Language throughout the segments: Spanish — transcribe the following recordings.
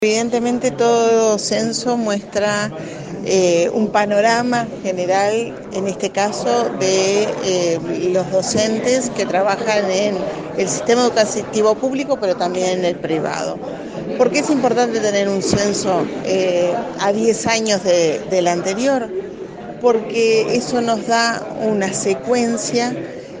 Evidentemente todo censo muestra un panorama general, en este caso, de los docentes que trabajan en el sistema educativo público, pero también en el privado. ¿Por qué es importante tener un censo a 10 años del anterior? Porque eso nos da una secuencia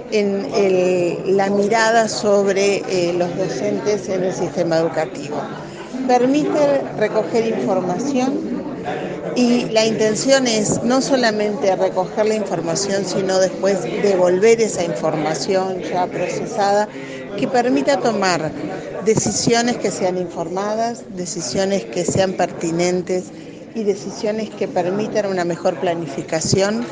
en la mirada sobre los docentes en el sistema educativo. Permite recoger información y la intención es no solamente recoger la información, sino después devolver esa información ya procesada que permita tomar decisiones que sean informadas, decisiones que sean pertinentes y decisiones que permitan una mejor planificación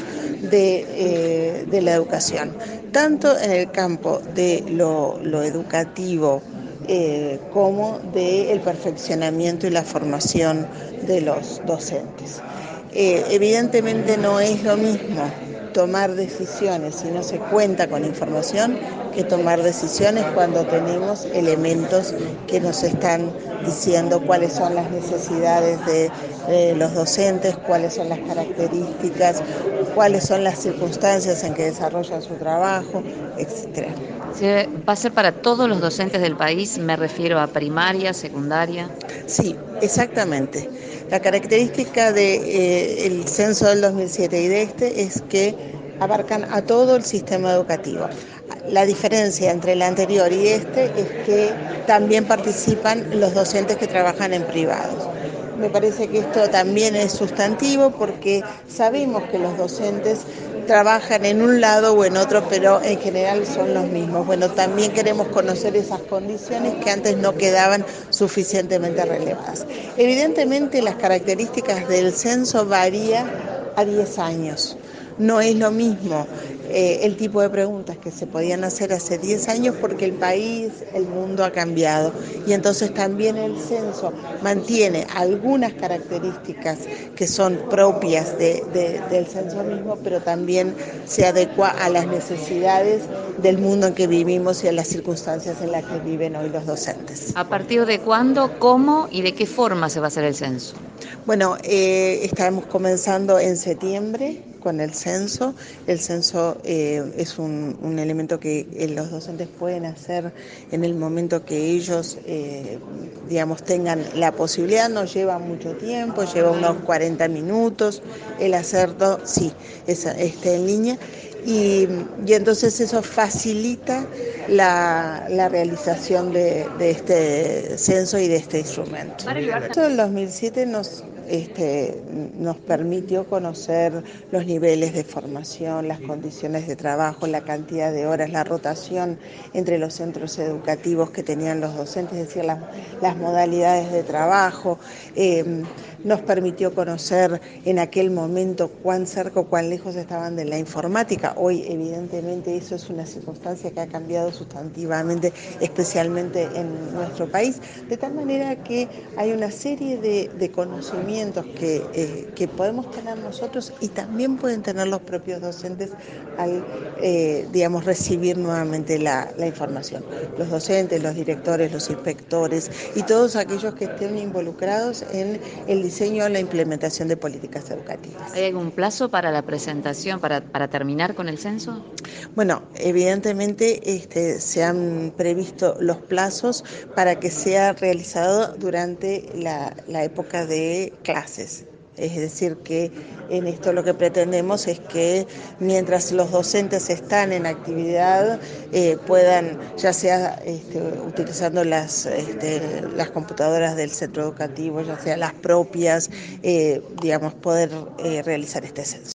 de la educación, tanto en el campo de lo educativo como del perfeccionamiento y la formación de los docentes. Evidentemente no es lo mismo tomar decisiones si no se cuenta con información que tomar decisiones cuando tenemos elementos que nos están diciendo cuáles son las necesidades de los docentes, cuáles son las características, cuáles son las circunstancias en que desarrollan su trabajo, etc. ¿Va a ser para todos los docentes del país? Me refiero a primaria, secundaria. Sí, exactamente. La característica del censo del 2007 y de este es que abarcan a todo el sistema educativo. La diferencia entre el anterior y este es que también participan los docentes que trabajan en privados. Me parece que esto también es sustantivo porque sabemos que los docentes trabajan en un lado o en otro, pero en general son los mismos. Bueno, también queremos conocer esas condiciones que antes no quedaban suficientemente relevadas. Evidentemente las características del censo varían a 10 años. No es lo mismo el tipo de preguntas que se podían hacer hace 10 años porque el país, el mundo ha cambiado y entonces también el censo mantiene algunas características que son propias del censo mismo, pero también se adecua a las necesidades del mundo en que vivimos y a las circunstancias en las que viven hoy los docentes. ¿A partir de cuándo, cómo y de qué forma se va a hacer el censo? Bueno, estamos comenzando en septiembre con el censo. El censo es un elemento que los docentes pueden hacer en el momento que ellos, tengan la posibilidad. No lleva mucho tiempo, lleva unos 40 minutos. El hacerlo, sí, está en línea. Y entonces eso facilita la realización de este censo y de este instrumento. Esto del 2007 nos permitió conocer los niveles de formación, las condiciones de trabajo, la cantidad de horas, la rotación entre los centros educativos que tenían los docentes, es decir, las modalidades de trabajo. Nos permitió conocer en aquel momento cuán cerca o cuán lejos estaban de la informática. Hoy, evidentemente, eso es una circunstancia que ha cambiado sustantivamente, especialmente en nuestro país, de tal manera que hay una serie de conocimientos que podemos tener nosotros y también pueden tener los propios docentes al, recibir nuevamente la información. Los docentes, los directores, los inspectores y todos aquellos que estén involucrados en el diseño o la implementación de políticas educativas. ¿Hay algún plazo para la presentación, para terminar con el censo? Bueno, evidentemente se han previsto los plazos para que sea realizado durante la época de clases. Es decir, que en esto lo que pretendemos es que mientras los docentes están en actividad puedan, ya sea utilizando las computadoras del centro educativo, ya sea las propias, poder realizar este censo.